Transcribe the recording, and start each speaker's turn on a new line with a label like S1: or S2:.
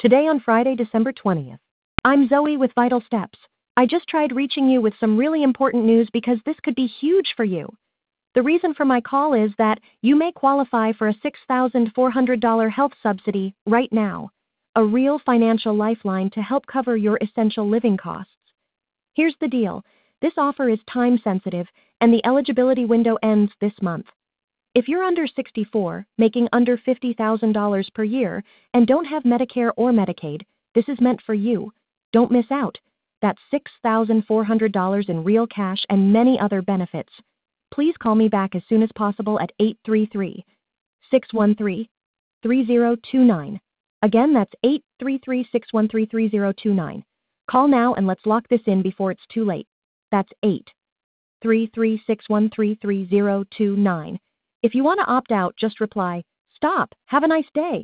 S1: Today on Friday, December 20th. I'm Zoe with Vital Steps. I just tried reaching you with some really important news because this could be huge for you. The reason for my call is that you may qualify for a $6,400 health subsidy right now, a real financial lifeline to help cover your essential living costs. Here's the deal. This offer is time sensitive and the eligibility window ends this month. If you're under 64, making under $50,000 per year, and don't have Medicare or Medicaid, this is meant for you. Don't miss out. That's $6,400 in real cash and many other benefits. Please call me back as soon as possible at 833-613-3029. Again, that's 833-613-3029. Call now and let's lock this in before it's too late. That's 833-613-3029. If you want to opt out, just reply, "Stop. Have a nice day."